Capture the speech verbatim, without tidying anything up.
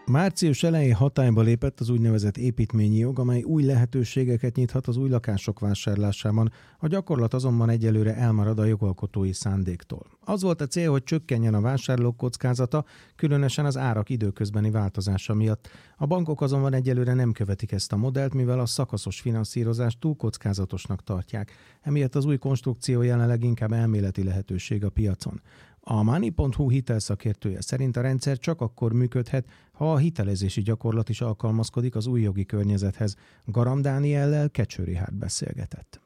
Március elején hatályba lépett az úgynevezett építményi jog, amely új lehetőségeket nyithat az új lakások vásárlásában, a gyakorlat azonban egyelőre elmarad a jogalkotói szándéktól. Az volt a cél, hogy csökkenjen a vásárlók kockázata, különösen az árak időközbeni változása miatt. A bankok azonban egyelőre nem követik ezt a modellt, mivel a szakaszos finanszírozást túl kockázatosnak tartják. Emiatt az új konstrukció jelenleg inkább elméleti lehetőség a piacon. A Money pont hu hitelszakértője szerint a rendszer csak akkor működhet, ha a hitelezési gyakorlat is alkalmazkodik az új jogi környezethez. Garam Dániellel Kecső Richárd beszélgetett.